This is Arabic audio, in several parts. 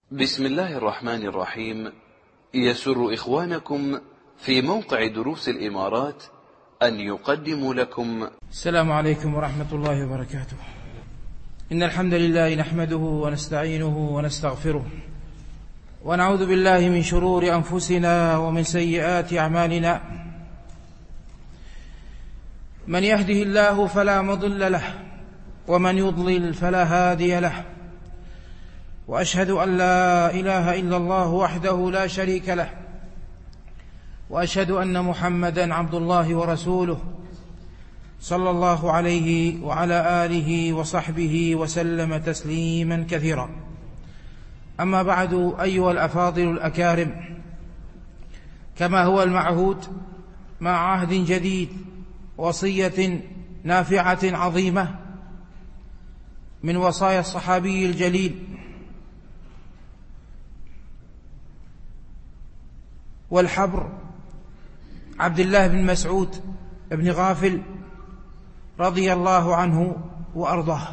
بسم الله الرحمن الرحيم. يسر إخوانكم في موقع دروس الإمارات أن يقدموا لكم السلام عليكم ورحمة الله وبركاته. إن الحمد لله نحمده ونستعينه ونستغفره، ونعوذ بالله من شرور أنفسنا ومن سيئات أعمالنا. من يهده الله فلا مضل له، ومن يضلل فلا هادي له، وأشهد أن لا إله إلا الله وحده لا شريك له، وأشهد أن محمدًا عبد الله ورسوله صلى الله عليه وعلى آله وصحبه وسلم تسليمًا كثيرا. أما بعد، أيها الأفاضل الأكارم، كما هو المعهود مع عهد جديد، وصية نافعة عظيمة من وصايا الصحابي الجليل والحبر عبد الله بن مسعود بن غافل رضي الله عنه وأرضاه.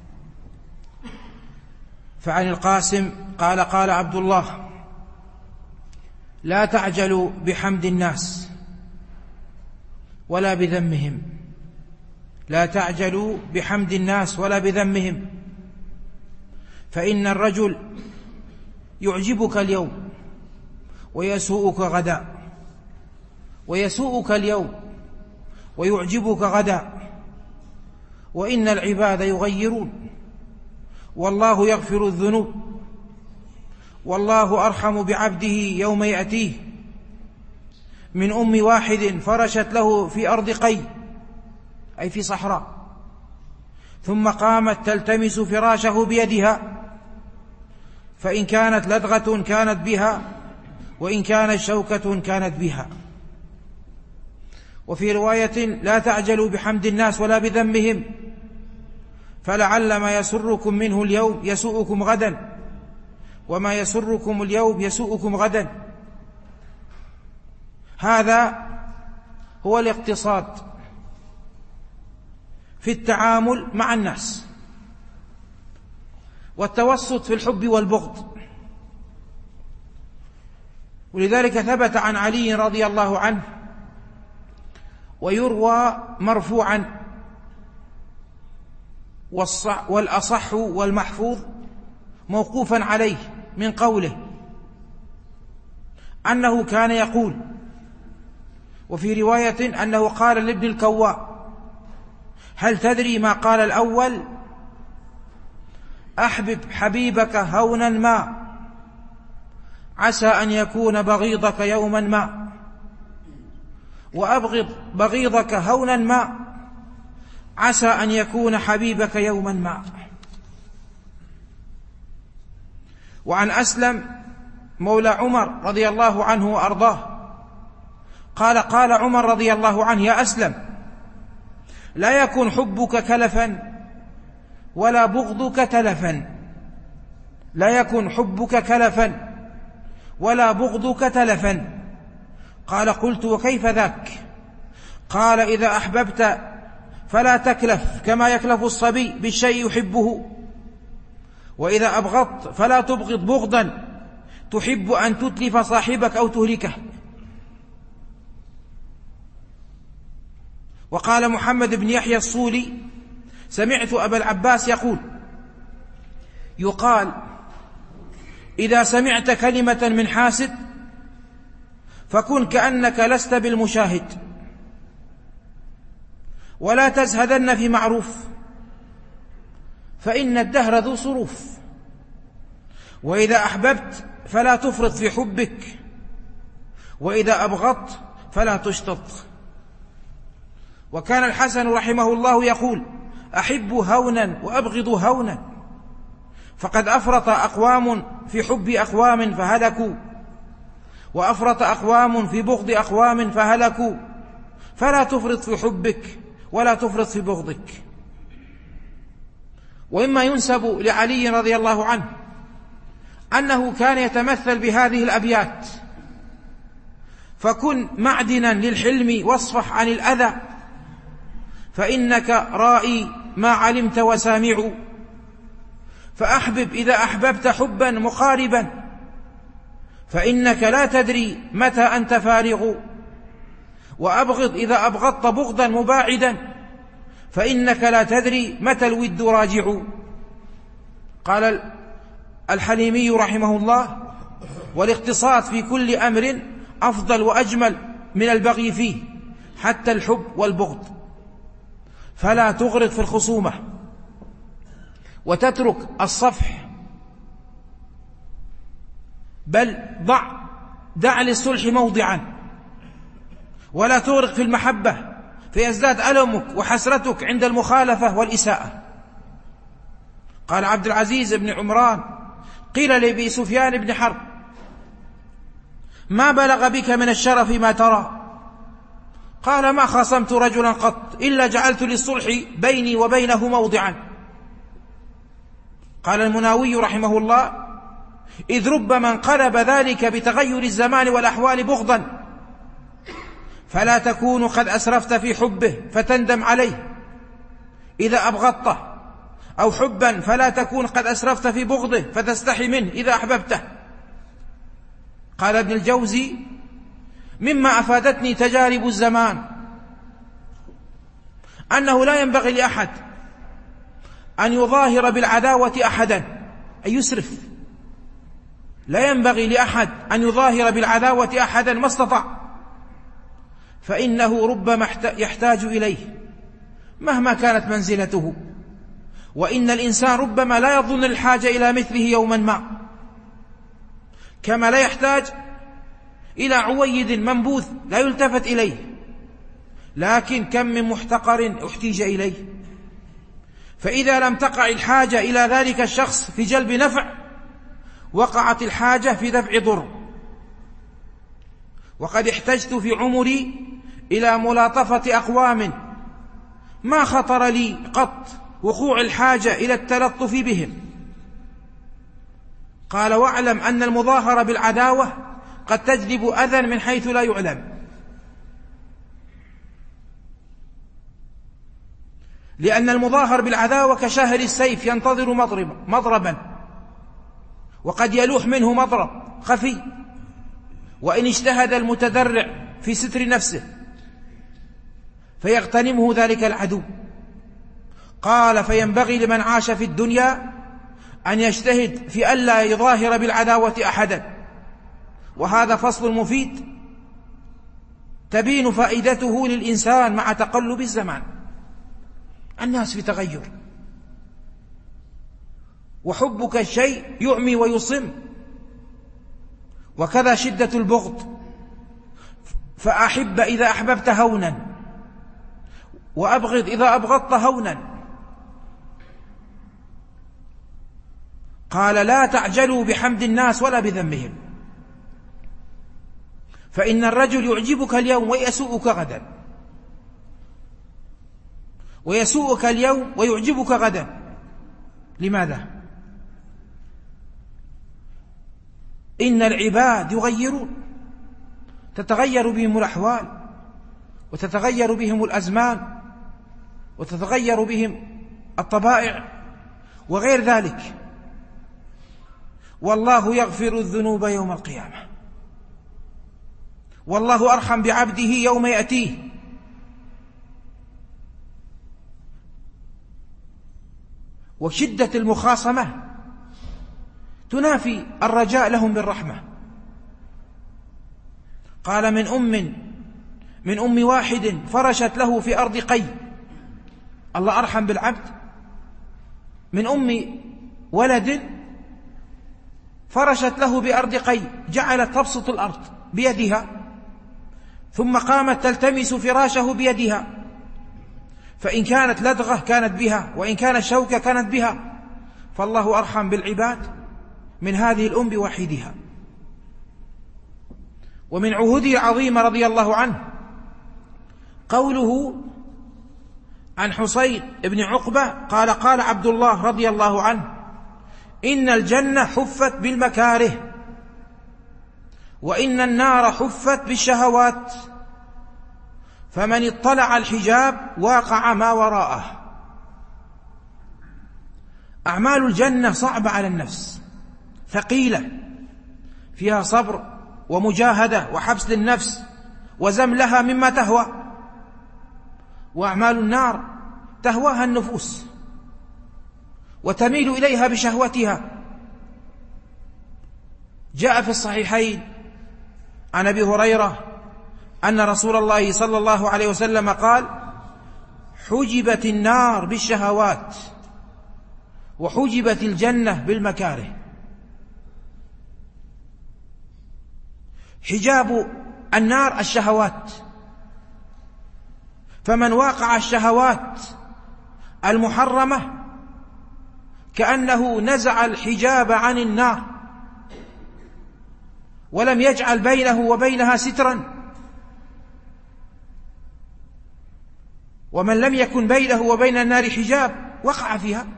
فعن القاسم قال: قال عبد الله: لا تعجلوا بحمد الناس ولا بذمهم، لا تعجلوا بحمد الناس ولا بذمهم، فإن الرجل يعجبك اليوم ويسوءك غدا، ويسوءك اليوم ويعجبك غدا، وإن العباد يغيرون، والله يغفر الذنوب، والله أرحم بعبده يوم يأتيه من أم واحد فرشت له في أرض قي، أي في صحراء، ثم قامت تلتمس فراشه بيدها، فإن كانت لدغة كانت بها، وإن كانت شوكة كانت بها. وفي رواية: لا تعجلوا بحمد الناس ولا بذمهم، فلعل ما يسركم منه اليوم يسوءكم غدا، وما يسركم اليوم يسوءكم غدا. هذا هو الاقتصاد في التعامل مع الناس، والتوسط في الحب والبغض. ولذلك ثبت عن علي رضي الله عنه، ويروى مرفوعا، والأصح والمحفوظ موقوفا عليه، من قوله أنه كان يقول، وفي رواية أنه قال لابن الكواء: هل تدري ما قال الأول؟ أحبب حبيبك هونا ما، عسى أن يكون بغيضك يوما ما، وأبغض بغيضك هونا ما، عسى أن يكون حبيبك يوما ما. وعن أسلم مولى عمر رضي الله عنه وأرضاه قال: قال عمر رضي الله عنه: يا أسلم، لا يكن حبك كلفا ولا بغضك تلفا، لا يكن حبك كلفا ولا بغضك تلفا. قال: قلت: وكيف ذاك؟ قال: إذا أحببت فلا تكلف كما يكلف الصبي بالشيء يحبه، وإذا أبغضت فلا تبغض بغضا تحب أن تتلف صاحبك أو تهلكه. وقال محمد بن يحيى الصولي: سمعت أبا العباس يقول: يقال إذا سمعت كلمة من حاسد فكن كأنك لست بالمشاهد، ولا تزهدن في معروف، فإن الدهر ذو صروف، وإذا أحببت فلا تفرط في حبك، وإذا أبغضت فلا تشطط. وكان الحسن رحمه الله يقول: أحب هونا وأبغض هونا، فقد أفرط أقوام في حب أقوام فهلكوا، وأفرط أقوام في بغض أقوام فهلكوا، فلا تفرط في حبك ولا تفرط في بغضك. وإما ينسب لعلي رضي الله عنه أنه كان يتمثل بهذه الأبيات: فكن معدنا للحلم واصفح عن الأذى، فإنك رائي ما علمت وسامع، فأحبب إذا أحببت حبا مقاربا، فإنك لا تدري متى أنت فارغ، وأبغض إذا أبغضت بغضا مباعدا، فإنك لا تدري متى الود راجع. قال الحليمي رحمه الله: والاقتصاد في كل أمر أفضل وأجمل من البغي فيه، حتى الحب والبغض، فلا تغرق في الخصومة وتترك الصفح، بل دع للصلح موضعا، ولا تغرق في المحبة فيزداد ألمك وحسرتك عند المخالفة والإساءة. قال عبد العزيز بن عمران: قيل لأبي سفيان بن حرب: ما بلغ بك من الشرف ما ترى؟ قال: ما خاصمت رجلا قط إلا جعلت للصلح بيني وبينه موضعا. قال المناوي رحمه الله: إذ ربما انقلب ذلك بتغير الزمان والأحوال بغضا، فلا تكون قد أسرفت في حبه فتندم عليه إذا أبغضته، أو حبا فلا تكون قد أسرفت في بغضه فتستحي منه إذا أحببته. قال ابن الجوزي: مما أفادتني تجارب الزمان أنه لا ينبغي لأحد أن يظاهر بالعداوة أحدا، أي يسرف، لا ينبغي لأحد أن يظاهر بالعداوة أحدا ما استطاع، فإنه ربما يحتاج إليه مهما كانت منزلته، وإن الإنسان ربما لا يظن الحاجة إلى مثله يوما ما، كما لا يحتاج إلى عويد منبوذ لا يلتفت إليه، لكن كم من محتقر احتيج إليه. فإذا لم تقع الحاجة إلى ذلك الشخص في جلب نفع، وقعت الحاجة في دفع ضر. وقد احتجت في عمري إلى ملاطفة أقوام ما خطر لي قط وقوع الحاجة إلى التلطف بهم. قال: واعلم أن المظاهرة بالعداوة قد تجلب أذى من حيث لا يعلم، لأن المظاهر بالعداوة كشاهر السيف ينتظر مضربا، وقد يلوح منه مضرب خفي، وإن اجتهد المتدرع في ستر نفسه فيغتنمه ذلك العدو. قال: فينبغي لمن عاش في الدنيا أن يجتهد في ألا يظاهر بالعداوة أحدا. وهذا فصل مفيد تبين فائدته للإنسان مع تقلب الزمان. الناس في تغير، وحبك الشيء يعمي ويصم، وكذا شدة البغض. فأحب إذا أحببت هونا، وأبغض إذا أبغضت هونا. قال: لا تعجلوا بحمد الناس ولا بذمهم، فإن الرجل يعجبك اليوم ويسوءك غدا، ويسوءك اليوم ويعجبك غدا. لماذا؟ إن العباد يغيرون، تتغير بهم الأحوال، وتتغير بهم الأزمان، وتتغير بهم الطبائع وغير ذلك. والله يغفر الذنوب يوم القيامة، والله أرحم بعبده يوم يأتيه. وشدة المخاصمة تنافي الرجاء لهم بالرحمة. قال: من أم واحد فرشت له في أرض قي. الله أرحم بالعبد. من أم ولد فرشت له بأرض قي، جعلت تبسط الأرض بيدها، ثم قامت تلتمس فراشه بيدها، فإن كانت لدغة كانت بها، وإن كانت شوكة كانت بها. فالله أرحم بالعباد من هذه الأم وحيدها. ومن عهوده العظيمة رضي الله عنه قوله عن حسين بن عقبة قال: قال عبد الله رضي الله عنه: إن الجنة حفت بالمكاره، وإن النار حفت بالشهوات، فمن اطلع الحجاب واقع ما وراءه. أعمال الجنة صعبة على النفس، ثقيلة، فيها صبر ومجاهدة وحبس للنفس وزم لها مما تهوى. وأعمال النار تهواها النفوس وتميل إليها بشهوتها. جاء في الصحيحين عن أبي هريرة أن رسول الله صلى الله عليه وسلم قال: حجبت النار بالشهوات وحجبت الجنة بالمكاره. حجاب النار الشهوات، فمن واقع الشهوات المحرمة كأنه نزع الحجاب عن النار ولم يجعل بينه وبينها سترا، ومن لم يكن بينه وبين النار حجاب وقع فيها.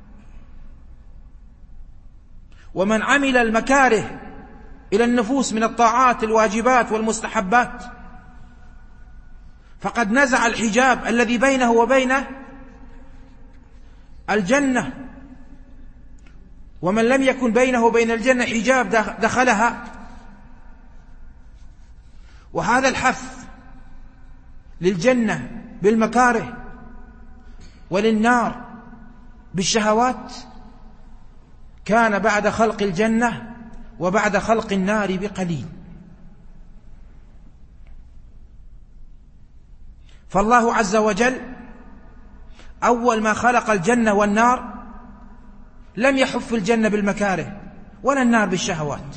ومن عمل المكاره إلى النفوس من الطاعات الواجبات والمستحبات فقد نزع الحجاب الذي بينه وبين الجنة، ومن لم يكن بينه وبين الجنة حجاب دخلها. وهذا الحث للجنة بالمكاره وللنار بالشهوات كان بعد خلق الجنة وبعد خلق النار بقليل. فالله عز وجل أول ما خلق الجنة والنار لم يحف الجنة بالمكاره ولا النار بالشهوات.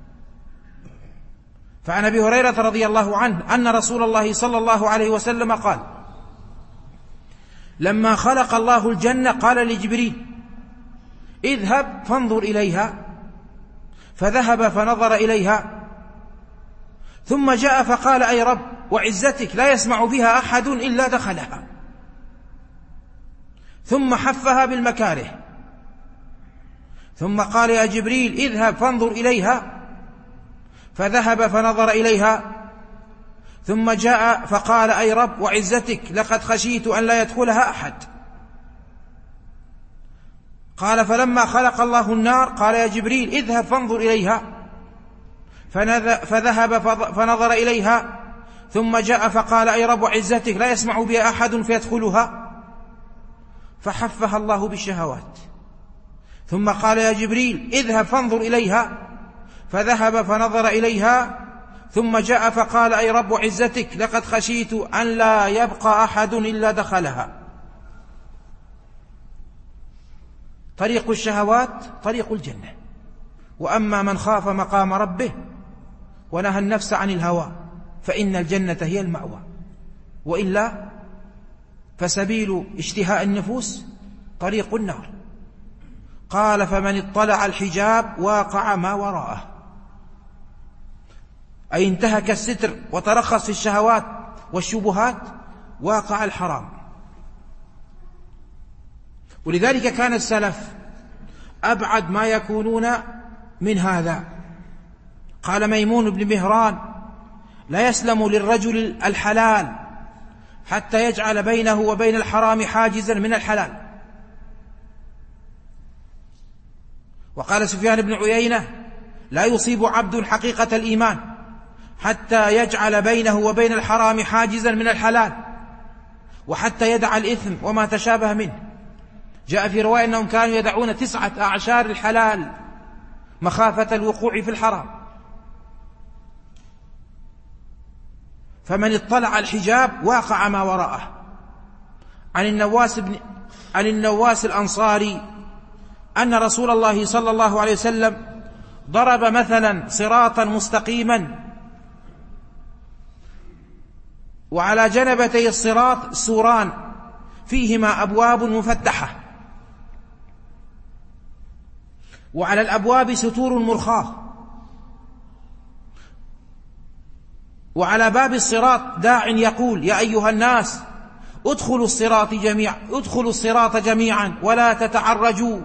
فعن أبي هريرة رضي الله عنه أن رسول الله صلى الله عليه وسلم قال: لما خلق الله الجنة قال لجبريل: اذهب فانظر إليها، فذهب فنظر إليها، ثم جاء فقال: أي رب وعزتك لا يسمع بها أحد إلا دخلها، ثم حفها بالمكاره، ثم قال: يا جبريل اذهب فانظر إليها، فذهب فنظر إليها، ثم جاء فقال: أي رب وعزتك لقد خشيت أن لا يدخلها أحد. قال: فلما خلق الله النار قال: يا جبريل اذهب فانظر إليها، فذهب فنظر إليها، ثم جاء فقال: أي رب وعزتك لا يسمع بها أحد فيدخلها، فحفها الله بالشهوات. ثم قال: يا جبريل اذهب فانظر إليها، فذهب فنظر إليها، ثم جاء فقال: أي رب وعزتك لقد خشيت أن لا يبقى أحد إلا دخلها. طريق الشهوات طريق الجنة، وأما من خاف مقام ربه ونهى النفس عن الهوى فإن الجنة هي المأوى، وإلا فسبيل اشتهاء النفوس طريق النار. قال: فمن اطلع الحجاب واقع ما وراءه، أي انتهك الستر وترخص في الشهوات والشبهات واقع الحرام. ولذلك كان السلف أبعد ما يكونون من هذا. قال ميمون بن مهران: لا يسلم للرجل الحلال حتى يجعل بينه وبين الحرام حاجزا من الحلال. وقال سفيان بن عيينة: لا يصيب عبد حقيقة الإيمان حتى يجعل بينه وبين الحرام حاجزا من الحلال، وحتى يدع الإثم وما تشابه منه. جاء في رواية أنهم كانوا يدعون 9 أعشار الحلال مخافة الوقوع في الحرام. فمن اطلع الحجاب واقع ما وراءه. عن النواس الأنصاري أن رسول الله صلى الله عليه وسلم ضرب مثلا صراطا مستقيما، وعلى جنبتي الصراط سوران فيهما أبواب مفتحة، وعلى الأبواب ستور مرخاة، وعلى باب الصراط داع يقول: يا أيها الناس ادخلوا الصراط جميعا ولا تتعرجوا،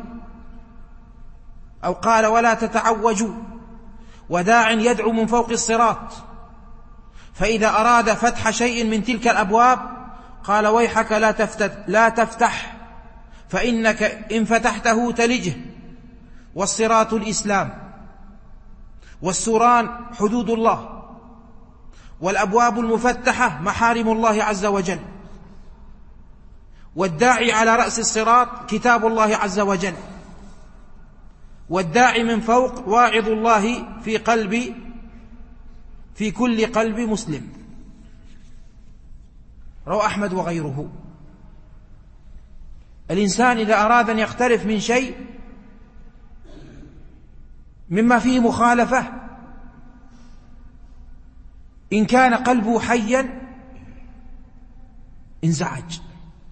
أو قال: ولا تتعوجوا. وداع يدعو من فوق الصراط، فإذا أراد فتح شيء من تلك الأبواب قال: ويحك لا تفتح، فإنك إن فتحته تلجه، والصراط الإسلام، والسوران حدود الله، والأبواب المفتحة محارم الله عز وجل، والداعي على رأس الصراط كتاب الله عز وجل، والداعي من فوق واعظ الله في كل قلب مسلم. رواه أحمد وغيره. الإنسان إذا أراد أن يقترف من شيء مما فيه مخالفة، إن كان قلبه حيا انزعج.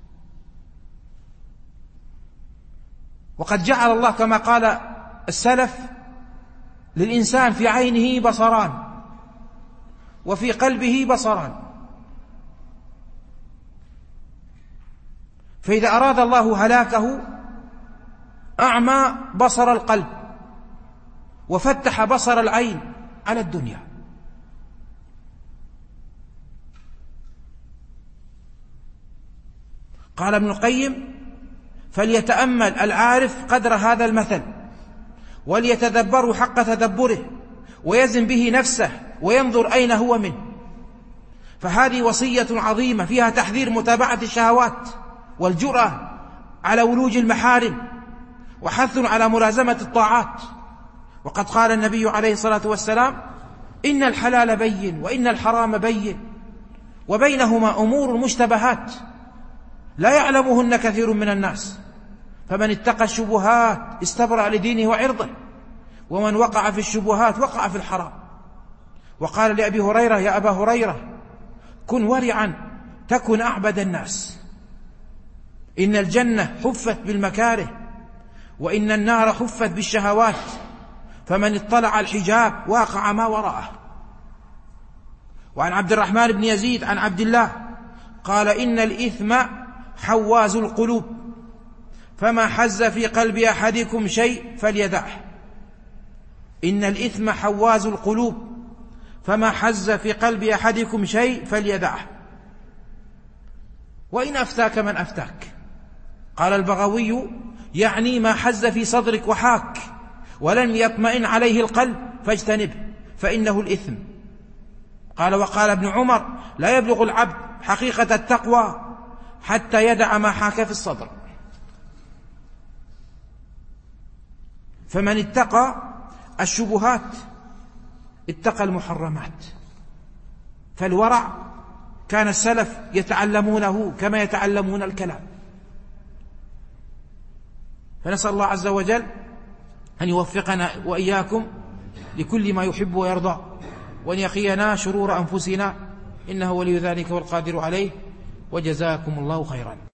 وقد جعل الله كما قال السلف للإنسان في عينه بصران وفي قلبه بصران، فإذا أراد الله هلاكه أعمى بصر القلب وفتح بصر العين على الدنيا. قال ابن القيم: فليتأمل العارف قدر هذا المثل وليتدبره حق تدبره ويزن به نفسه وينظر أين هو منه، فهذه وصية عظيمة فيها تحذير متابعة الشهوات والجرأة على ولوج المحارم وحث على ملازمة الطاعات. وقد قال النبي عليه الصلاة والسلام: إن الحلال بين وإن الحرام بين وبينهما أمور مشتبهات لا يعلمهن كثير من الناس، فمن اتقى الشبهات استبرأ لدينه وعرضه، ومن وقع في الشبهات وقع في الحرام. وقال لأبي هريرة: يا أبا هريرة، كن ورعا تكن أعبد الناس، إن الجنة حفت بالمكاره وإن النار حفت بالشهوات، فمن اطلع الحجاب واقع ما وراءه. وعن عبد الرحمن بن يزيد عن عبد الله قال: إن الإثم حواز القلوب، فما حز في قلب أحدكم شيء فليدعه. إن الإثم حواز القلوب، فما حز في قلب أحدكم شيء فليدعه. وإن أفتاك من أفتاك. قال البغوي: يعني ما حز في صدرك وحاك ولم يطمئن عليه القلب فاجتنبه فإنه الإثم. قال: وقال ابن عمر: لا يبلغ العبد حقيقة التقوى حتى يدع ما حاك في الصدر. فمن اتقى الشبهات اتقى المحرمات. فالورع كان السلف يتعلمونه كما يتعلمون الكلام. فنسأل الله عز وجل أن يوفقنا وإياكم لكل ما يحب ويرضى، وأن يقينا شرور أنفسنا، إنه ولي ذلك والقادر عليه، وجزاكم الله خيرا.